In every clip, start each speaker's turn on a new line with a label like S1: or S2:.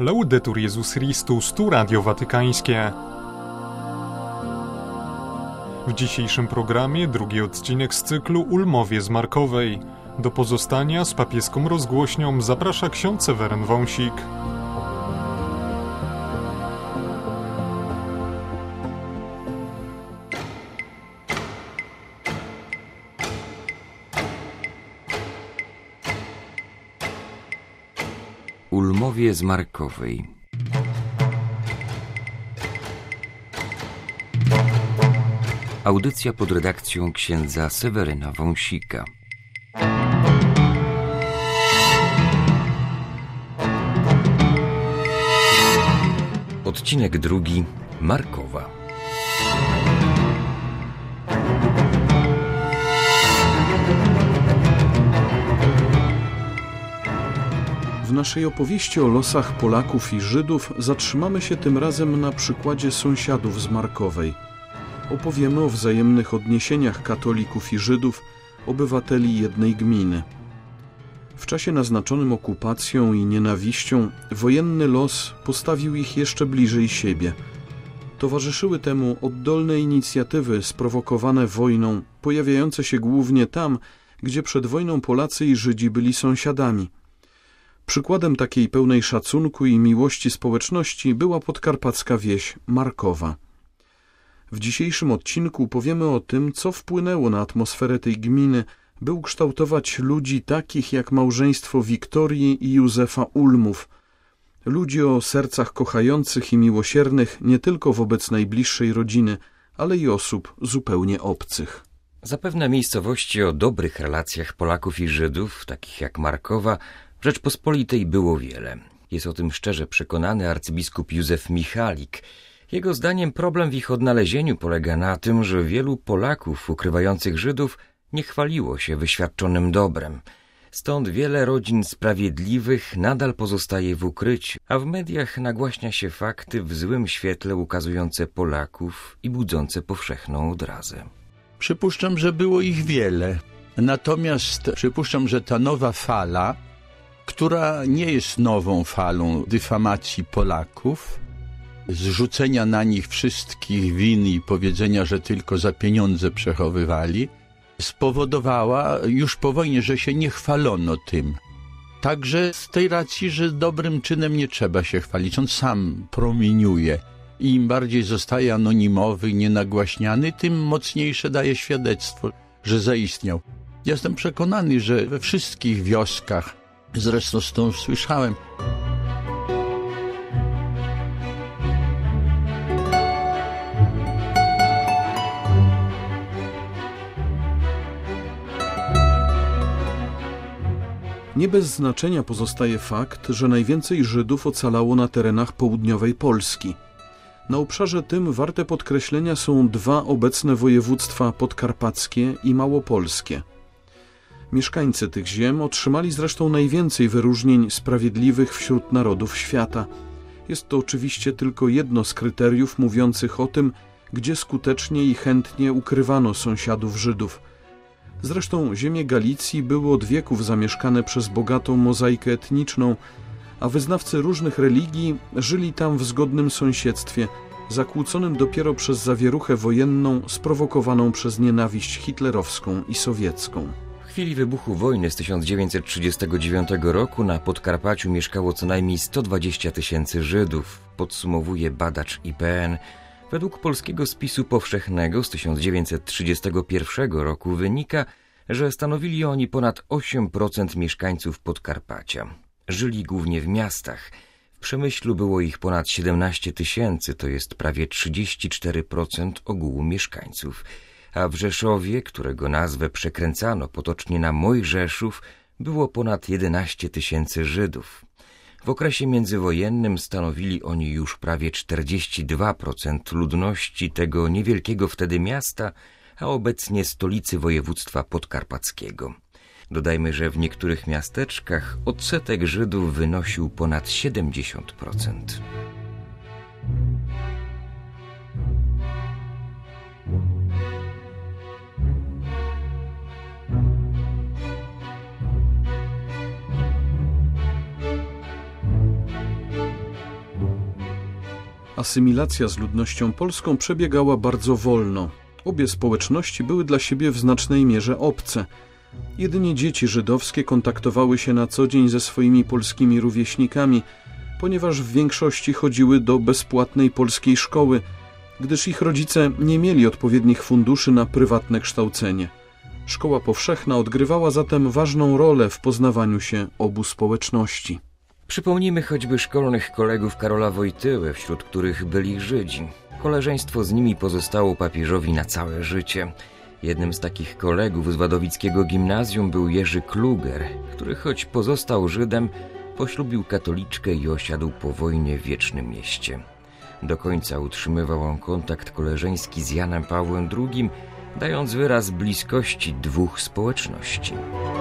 S1: Laudetur Jezus Chrystus, tu Radio Watykańskie. W dzisiejszym programie drugi odcinek z cyklu Ulmowie z Markowej. Do pozostania z papieską rozgłośnią zaprasza ksiądz Seweryn Wąsik.
S2: Ulmowie z Markowej. Audycja pod redakcją księdza Seweryna Wąsika. Odcinek drugi. Markowa.
S3: W naszej opowieści o losach Polaków i Żydów zatrzymamy się tym razem na przykładzie sąsiadów z Markowej. Opowiemy o wzajemnych odniesieniach katolików i Żydów, obywateli jednej gminy. W czasie naznaczonym okupacją i nienawiścią wojenny los postawił ich jeszcze bliżej siebie. Towarzyszyły temu oddolne inicjatywy sprowokowane wojną, pojawiające się głównie tam, gdzie przed wojną Polacy i Żydzi byli sąsiadami. Przykładem takiej pełnej szacunku i miłości społeczności była podkarpacka wieś Markowa. W dzisiejszym odcinku powiemy o tym, co wpłynęło na atmosferę tej gminy, by ukształtować ludzi takich jak małżeństwo Wiktorii i Józefa Ulmów. Ludzi o sercach kochających i miłosiernych nie tylko wobec najbliższej rodziny, ale i osób zupełnie obcych.
S2: Zapewne miejscowości o dobrych relacjach Polaków i Żydów, takich jak Markowa, w Rzeczpospolitej było wiele. Jest o tym szczerze przekonany arcybiskup Józef Michalik. Jego zdaniem problem w ich odnalezieniu polega na tym, że wielu Polaków ukrywających Żydów nie chwaliło się wyświadczonym dobrem. Stąd wiele rodzin sprawiedliwych nadal pozostaje w ukryciu, a w mediach nagłaśnia się fakty w złym świetle ukazujące Polaków i budzące powszechną odrazę.
S4: Przypuszczam, że było ich wiele. Natomiast przypuszczam, że ta nowa fala, która nie jest nową falą dyfamacji Polaków, zrzucenia na nich wszystkich win i powiedzenia, że tylko za pieniądze przechowywali, spowodowała już po wojnie, że się nie chwalono tym. Także z tej racji, że dobrym czynem nie trzeba się chwalić, on sam promieniuje i im bardziej zostaje anonimowy, nienagłaśniany, tym mocniejsze daje świadectwo, że zaistniał. Jestem przekonany, że we wszystkich wioskach, zresztą stąd słyszałem,
S3: Nie bez znaczenia pozostaje fakt, że najwięcej Żydów ocalało na terenach południowej Polski. Na obszarze tym warte podkreślenia są dwa obecne województwa podkarpackie i małopolskie. Mieszkańcy tych ziem otrzymali zresztą najwięcej wyróżnień sprawiedliwych wśród narodów świata. Jest to oczywiście tylko jedno z kryteriów mówiących o tym, gdzie skutecznie i chętnie ukrywano sąsiadów Żydów. Zresztą ziemie Galicji były od wieków zamieszkane przez bogatą mozaikę etniczną, a wyznawcy różnych religii żyli tam w zgodnym sąsiedztwie, zakłóconym dopiero przez zawieruchę wojenną sprowokowaną przez nienawiść hitlerowską i sowiecką.
S2: W chwili wybuchu wojny z 1939 roku na Podkarpaciu mieszkało co najmniej 120 000 Żydów, podsumowuje badacz IPN. Według polskiego spisu powszechnego z 1931 roku wynika, że stanowili oni ponad 8% mieszkańców Podkarpacia. Żyli głównie w miastach. W Przemyślu było ich ponad 17 000, to jest prawie 34% ogółu mieszkańców. A w Rzeszowie, którego nazwę przekręcano potocznie na Mojżeszów, było ponad 11 000 Żydów. W okresie międzywojennym stanowili oni już prawie 42% ludności tego niewielkiego wtedy miasta, a obecnie stolicy województwa podkarpackiego. Dodajmy, że w niektórych miasteczkach odsetek Żydów wynosił ponad 70%.
S3: Asymilacja z ludnością polską przebiegała bardzo wolno. Obie społeczności były dla siebie w znacznej mierze obce. Jedynie dzieci żydowskie kontaktowały się na co dzień ze swoimi polskimi rówieśnikami, ponieważ w większości chodziły do bezpłatnej polskiej szkoły, gdyż ich rodzice nie mieli odpowiednich funduszy na prywatne kształcenie. Szkoła powszechna odgrywała zatem ważną rolę w poznawaniu się obu społeczności.
S2: Przypomnijmy choćby szkolnych kolegów Karola Wojtyły, wśród których byli Żydzi. Koleżeństwo z nimi pozostało papieżowi na całe życie. Jednym z takich kolegów z wadowickiego gimnazjum był Jerzy Kluger, który choć pozostał Żydem, poślubił katoliczkę i osiadł po wojnie w Wiecznym Mieście. Do końca utrzymywał on kontakt koleżeński z Janem Pawłem II, dając wyraz bliskości dwóch społeczności.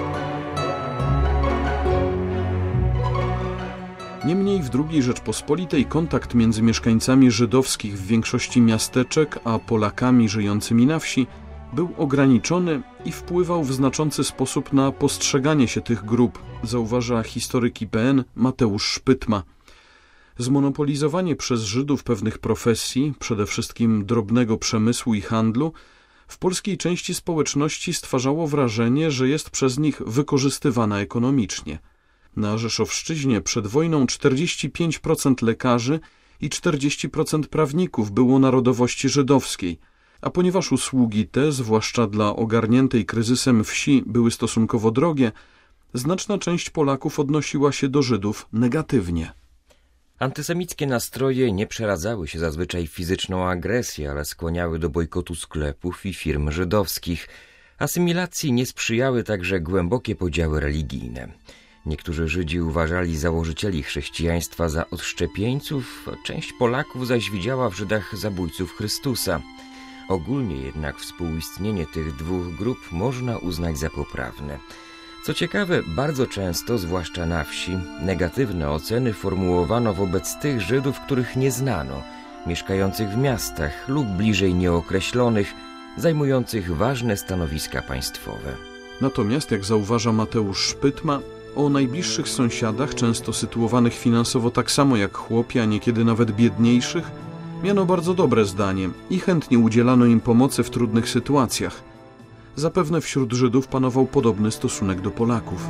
S3: Niemniej w II Rzeczpospolitej kontakt między mieszkańcami żydowskich w większości miasteczek a Polakami żyjącymi na wsi był ograniczony i wpływał w znaczący sposób na postrzeganie się tych grup, zauważa historyk IPN Mateusz Szpytma. Zmonopolizowanie przez Żydów pewnych profesji, przede wszystkim drobnego przemysłu i handlu, w polskiej części społeczności stwarzało wrażenie, że jest przez nich wykorzystywana ekonomicznie. Na Rzeszowszczyźnie przed wojną 45% lekarzy i 40% prawników było narodowości żydowskiej, a ponieważ usługi te, zwłaszcza dla ogarniętej kryzysem wsi, były stosunkowo drogie, znaczna część Polaków odnosiła się do Żydów negatywnie.
S2: Antysemickie nastroje nie przeradzały się zazwyczaj w fizyczną agresję, ale skłaniały do bojkotu sklepów i firm żydowskich. Asymilacji nie sprzyjały także głębokie podziały religijne. Niektórzy Żydzi uważali założycieli chrześcijaństwa za odszczepieńców, a część Polaków zaś widziała w Żydach zabójców Chrystusa. Ogólnie jednak współistnienie tych dwóch grup można uznać za poprawne. Co ciekawe, bardzo często, zwłaszcza na wsi, negatywne oceny formułowano wobec tych Żydów, których nie znano, mieszkających w miastach lub bliżej nieokreślonych, zajmujących ważne stanowiska państwowe.
S3: Natomiast, jak zauważa Mateusz Szpytma, o najbliższych sąsiadach, często sytuowanych finansowo tak samo jak chłopi, a niekiedy nawet biedniejszych, miano bardzo dobre zdanie i chętnie udzielano im pomocy w trudnych sytuacjach. Zapewne wśród Żydów panował podobny stosunek do Polaków.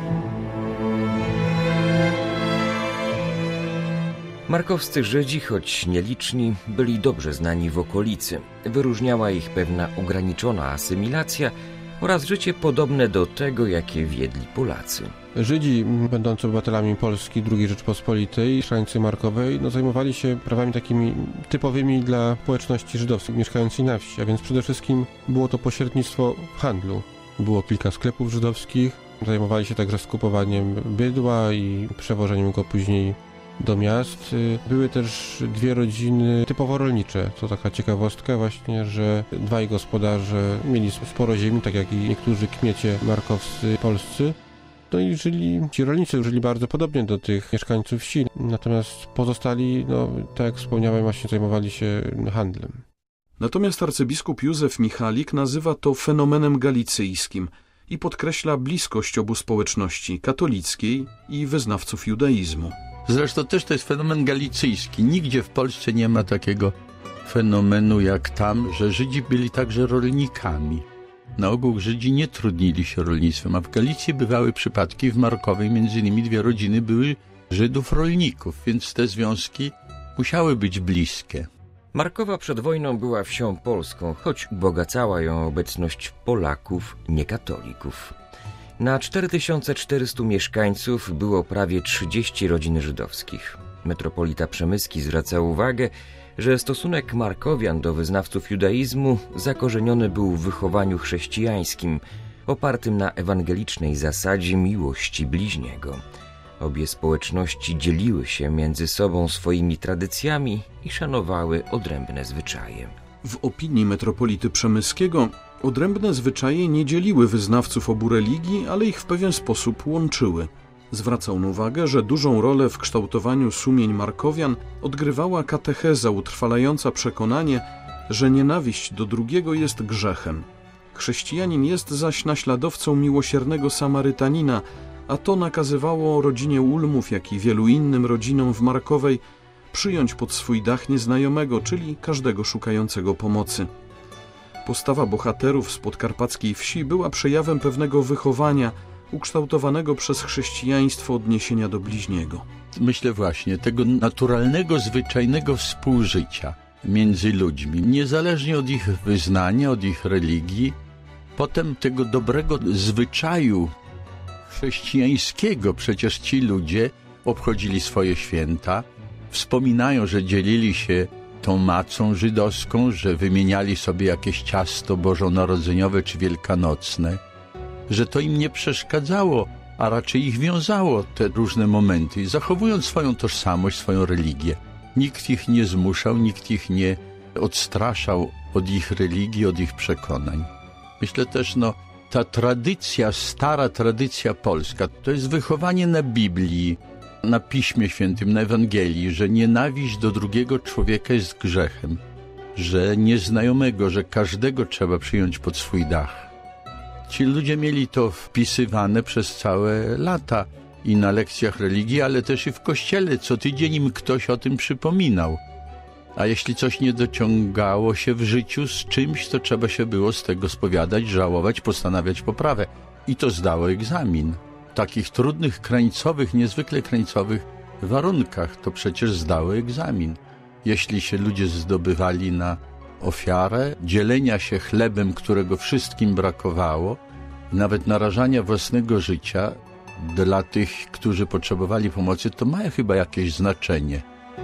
S2: Markowscy Żydzi, choć nieliczni, byli dobrze znani w okolicy. Wyróżniała ich pewna ograniczona asymilacja oraz życie podobne do tego, jakie wiedli Polacy.
S5: Żydzi, będący obywatelami Polski II Rzeczpospolitej, mieszkańcy Markowej, zajmowali się prawami takimi typowymi dla społeczności żydowskiej mieszkającej na wsi, a więc przede wszystkim było to pośrednictwo w handlu. Było kilka sklepów żydowskich, zajmowali się także skupowaniem bydła i przewożeniem go później do miast. Były też dwie rodziny typowo rolnicze. To taka ciekawostka właśnie, że dwaj gospodarze mieli sporo ziemi, tak jak i niektórzy kmiecie markowscy polscy. No i ci rolnicy żyli bardzo podobnie do tych mieszkańców wsi, natomiast pozostali, tak jak wspomniałem, właśnie zajmowali się handlem.
S3: Natomiast arcybiskup Józef Michalik nazywa to fenomenem galicyjskim i podkreśla bliskość obu społeczności, katolickiej i wyznawców judaizmu.
S4: Zresztą też to jest fenomen galicyjski. Nigdzie w Polsce nie ma takiego fenomenu jak tam, że Żydzi byli także rolnikami. Na ogół Żydzi nie trudnili się rolnictwem, a w Galicji bywały przypadki, w Markowej między innymi dwie rodziny były Żydów rolników, więc te związki musiały być bliskie.
S2: Markowa przed wojną była wsią polską, choć ubogacała ją obecność Polaków, niekatolików. Na 4400 mieszkańców było prawie 30 rodzin żydowskich. Metropolita Przemyski zwraca uwagę, że stosunek Markowian do wyznawców judaizmu zakorzeniony był w wychowaniu chrześcijańskim, opartym na ewangelicznej zasadzie miłości bliźniego. Obie społeczności dzieliły się między sobą swoimi tradycjami i szanowały odrębne zwyczaje.
S3: W opinii metropolity Przemyskiego odrębne zwyczaje nie dzieliły wyznawców obu religii, ale ich w pewien sposób łączyły. Zwraca on uwagę, że dużą rolę w kształtowaniu sumień Markowian odgrywała katecheza utrwalająca przekonanie, że nienawiść do drugiego jest grzechem. Chrześcijanin jest zaś naśladowcą miłosiernego Samarytanina, a to nakazywało rodzinie Ulmów, jak i wielu innym rodzinom w Markowej przyjąć pod swój dach nieznajomego, czyli każdego szukającego pomocy. Postawa bohaterów z podkarpackiej wsi była przejawem pewnego wychowania, ukształtowanego przez chrześcijaństwo odniesienia do bliźniego.
S4: Myślę właśnie tego naturalnego, zwyczajnego współżycia między ludźmi, niezależnie od ich wyznania, od ich religii, potem tego dobrego zwyczaju chrześcijańskiego. Przecież ci ludzie obchodzili swoje święta, wspominają, że dzielili się tą macą żydowską, że wymieniali sobie jakieś ciasto bożonarodzeniowe czy wielkanocne, że to im nie przeszkadzało, a raczej ich wiązało te różne momenty, zachowując swoją tożsamość, swoją religię. Nikt ich nie zmuszał, nikt ich nie odstraszał od ich religii, od ich przekonań. Myślę też, ta tradycja, stara tradycja polska, to jest wychowanie na Biblii, na Piśmie Świętym, na Ewangelii, że nienawiść do drugiego człowieka jest grzechem, że nieznajomego, że każdego trzeba przyjąć pod swój dach. Ci ludzie mieli to wpisywane przez całe lata i na lekcjach religii, ale też i w kościele. Co tydzień im ktoś o tym przypominał. A jeśli coś nie dociągało się w życiu z czymś, to trzeba się było z tego spowiadać, żałować, postanawiać poprawę. I to zdało egzamin. W takich trudnych, krańcowych, niezwykle krańcowych warunkach to przecież zdało egzamin. Jeśli się ludzie zdobywali na ofiarę dzielenia się chlebem, którego wszystkim brakowało, nawet narażania własnego życia dla tych, którzy potrzebowali pomocy, to ma chyba jakieś znaczenie.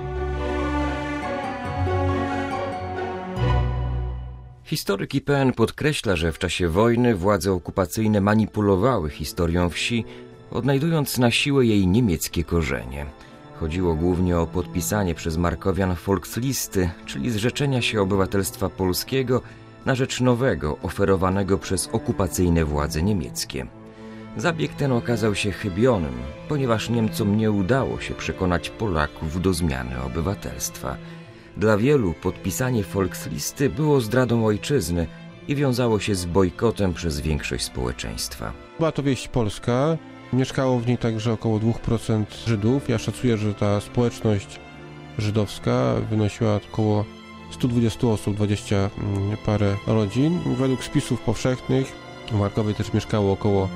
S2: Historyk IPN podkreśla, że w czasie wojny władze okupacyjne manipulowały historią wsi, odnajdując na siłę jej niemieckie korzenie. Chodziło głównie o podpisanie przez Markowian Volkslisty, czyli zrzeczenia się obywatelstwa polskiego na rzecz nowego, oferowanego przez okupacyjne władze niemieckie. Zabieg ten okazał się chybionym, ponieważ Niemcom nie udało się przekonać Polaków do zmiany obywatelstwa. Dla wielu podpisanie Volkslisty było zdradą ojczyzny i wiązało się z bojkotem przez większość społeczeństwa.
S5: Była to wieś polska, mieszkało w niej także około 2% Żydów. Ja szacuję, że ta społeczność żydowska wynosiła około 120 osób, 20 parę rodzin. Według spisów powszechnych w Markowej też mieszkało około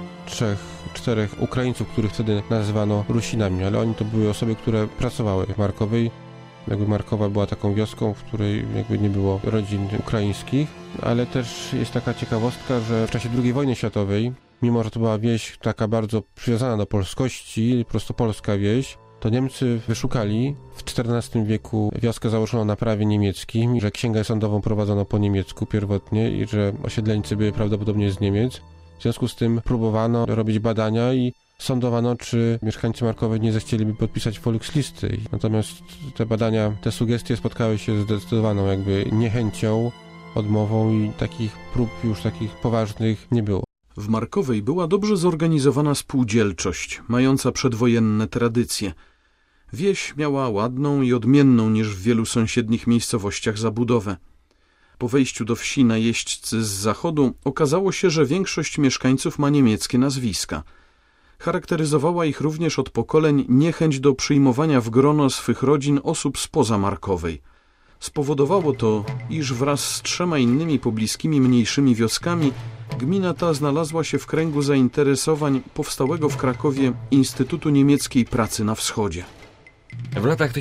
S5: 3-4 Ukraińców, których wtedy nazywano Rusinami, ale oni to były osoby, które pracowały w Markowej. Markowa była taką wioską, w której nie było rodzin ukraińskich, ale też jest taka ciekawostka, że w czasie II wojny światowej, mimo że to była wieś taka bardzo przywiązana do polskości, prostopolska wieś, to Niemcy wyszukali w XIV wieku wioskę założoną na prawie niemieckim, że księgę sądową prowadzono po niemiecku pierwotnie i że osiedleńcy byli prawdopodobnie z Niemiec. W związku z tym próbowano robić badania i sądowano, czy mieszkańcy Markowej nie zechcieliby podpisać Volkslisty. Natomiast te badania, te sugestie spotkały się z zdecydowaną niechęcią, odmową i takich prób już takich poważnych nie było.
S3: W Markowej była dobrze zorganizowana spółdzielczość, mająca przedwojenne tradycje. Wieś miała ładną i odmienną niż w wielu sąsiednich miejscowościach zabudowę. Po wejściu do wsi najeźdźcy z zachodu okazało się, że większość mieszkańców ma niemieckie nazwiska. Charakteryzowała ich również od pokoleń niechęć do przyjmowania w grono swych rodzin osób spoza Markowej. Spowodowało to, iż wraz z 3 innymi pobliskimi mniejszymi wioskami gmina ta znalazła się w kręgu zainteresowań powstałego w Krakowie Instytutu Niemieckiej Pracy na Wschodzie.
S2: W latach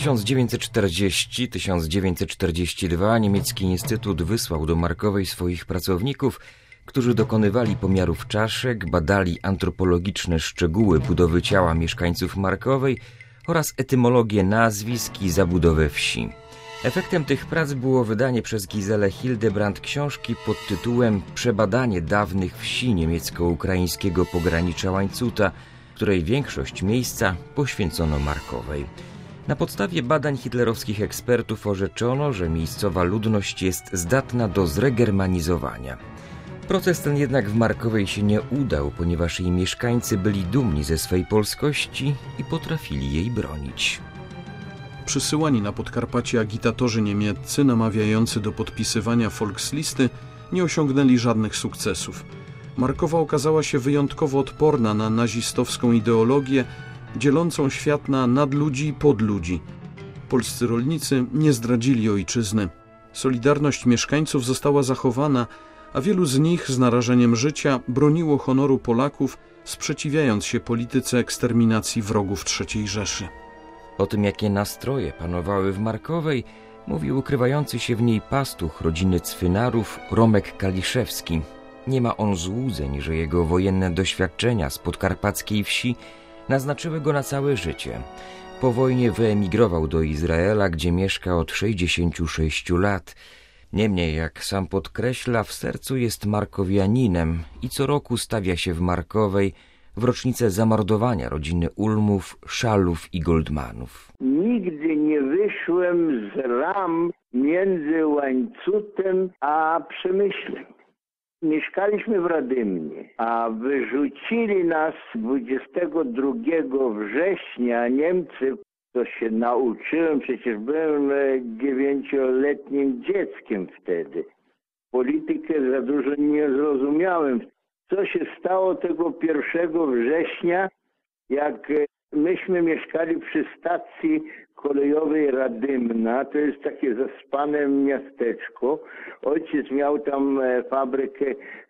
S2: 1940-1942 niemiecki instytut wysłał do Markowej swoich pracowników, którzy dokonywali pomiarów czaszek, badali antropologiczne szczegóły budowy ciała mieszkańców Markowej oraz etymologię nazwisk i zabudowę wsi. Efektem tych prac było wydanie przez Giselę Hildebrand książki pod tytułem Przebadanie dawnych wsi niemiecko-ukraińskiego pogranicza Łańcuta, której większość miejsca poświęcono Markowej. Na podstawie badań hitlerowskich ekspertów orzeczono, że miejscowa ludność jest zdatna do zregermanizowania. Proces ten jednak w Markowej się nie udał, ponieważ jej mieszkańcy byli dumni ze swej polskości i potrafili jej bronić.
S3: Przysyłani na Podkarpacie agitatorzy niemieccy namawiający do podpisywania Volkslisty nie osiągnęli żadnych sukcesów. Markowa okazała się wyjątkowo odporna na nazistowską ideologię, dzielącą świat na nadludzi i podludzi. polscy rolnicy nie zdradzili ojczyzny. Solidarność mieszkańców została zachowana, a wielu z nich z narażeniem życia broniło honoru Polaków, sprzeciwiając się polityce eksterminacji wrogów III Rzeszy.
S2: O tym, jakie nastroje panowały w Markowej, mówi ukrywający się w niej pastuch rodziny Cwynarów Romek Kaliszewski. Nie ma on złudzeń, że jego wojenne doświadczenia z podkarpackiej wsi naznaczyły go na całe życie. Po wojnie wyemigrował do Izraela, gdzie mieszka od 66 lat. Niemniej, jak sam podkreśla, w sercu jest markowianinem i co roku stawia się w Markowej w rocznicę zamordowania rodziny Ulmów, Szalów i Goldmanów.
S6: Nigdy nie wyszłem z ram między Łańcutem a Przemyślem. Mieszkaliśmy w Radymnie, a wyrzucili nas 22 września Niemcy. To się nauczyłem, przecież byłem 9-letnim dzieckiem wtedy. Politykę za dużo nie zrozumiałem. Co się stało tego 1 września, jak myśmy mieszkali przy stacji kolejowej Radymna, to jest takie zaspane miasteczko. Ojciec miał tam fabrykę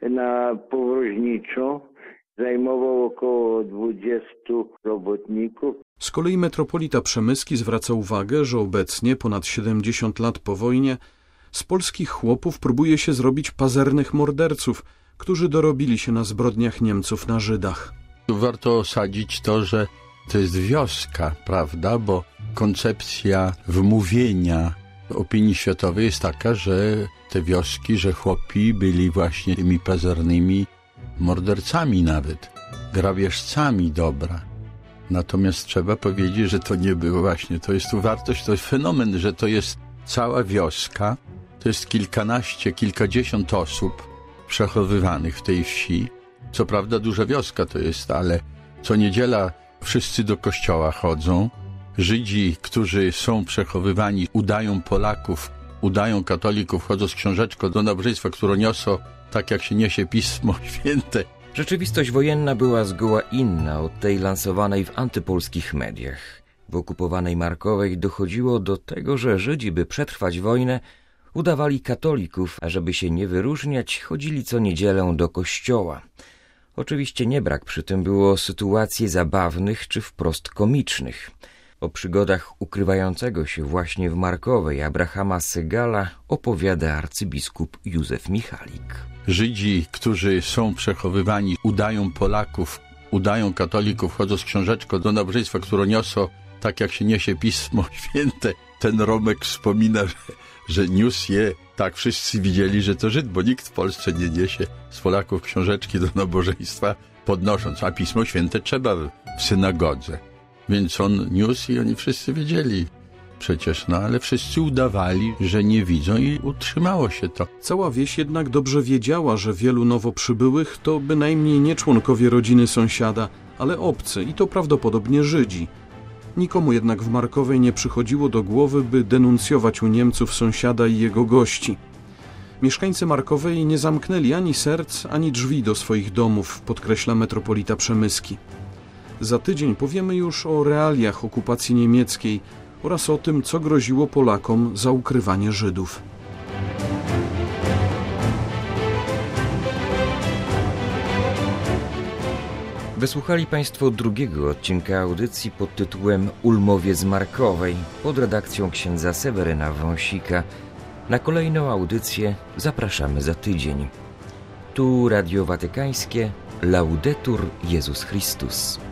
S6: powroźniczą, zajmował około 20 robotników.
S3: Z kolei metropolita Przemyski zwraca uwagę, że obecnie, ponad 70 lat po wojnie, z polskich chłopów próbuje się zrobić pazernych morderców, którzy dorobili się na zbrodniach Niemców na Żydach.
S4: Warto osadzić to, że to jest wioska, prawda, bo koncepcja wmówienia opinii światowej jest taka, że te wioski, że chłopi byli właśnie tymi pazernymi mordercami nawet, grabieżcami dobra. Natomiast trzeba powiedzieć, że to nie było właśnie, to jest tu wartość, to jest fenomen, że to jest cała wioska, to jest kilkanaście, kilkadziesiąt osób przechowywanych w tej wsi. Co prawda duża wioska to jest, ale co niedziela wszyscy do kościoła chodzą. Żydzi, którzy są przechowywani, udają Polaków, udają katolików, chodzą z książeczką do nabożeństwa, które niosą tak, jak się niesie Pismo Święte.
S2: Rzeczywistość wojenna była zgoła inna od tej lansowanej w antypolskich mediach. W okupowanej Markowej dochodziło do tego, że Żydzi, by przetrwać wojnę, udawali katolików, a żeby się nie wyróżniać, chodzili co niedzielę do kościoła. Oczywiście nie brak przy tym było sytuacji zabawnych czy wprost komicznych. O przygodach ukrywającego się właśnie w Markowej Abrahama Segala opowiada arcybiskup Józef Michalik.
S4: Żydzi, którzy są przechowywani, udają Polaków, udają katolików, chodzą z książeczką do nabożeństwa, które niosą tak, jak się niesie Pismo Święte. Ten Romek wspomina, że niósł je, tak wszyscy widzieli, że to Żyd, bo nikt w Polsce nie niesie z Polaków książeczki do nabożeństwa podnosząc, a Pismo Święte trzeba w synagodze. Więc on niósł i oni wszyscy wiedzieli przecież, ale wszyscy udawali, że nie widzą i utrzymało się to.
S3: Cała wieś jednak dobrze wiedziała, że wielu nowo przybyłych to bynajmniej nie członkowie rodziny sąsiada, ale obcy i to prawdopodobnie Żydzi. Nikomu jednak w Markowej nie przychodziło do głowy, by denuncjować u Niemców sąsiada i jego gości. Mieszkańcy Markowej nie zamknęli ani serc, ani drzwi do swoich domów, podkreśla metropolita Przemyski. Za tydzień powiemy już o realiach okupacji niemieckiej oraz o tym, co groziło Polakom za ukrywanie Żydów.
S2: Wysłuchali Państwo drugiego odcinka audycji pod tytułem Ulmowie z Markowej pod redakcją księdza Seweryna Wąsika. Na kolejną audycję zapraszamy za tydzień. Tu Radio Watykańskie, Laudetur Jezus Chrystus.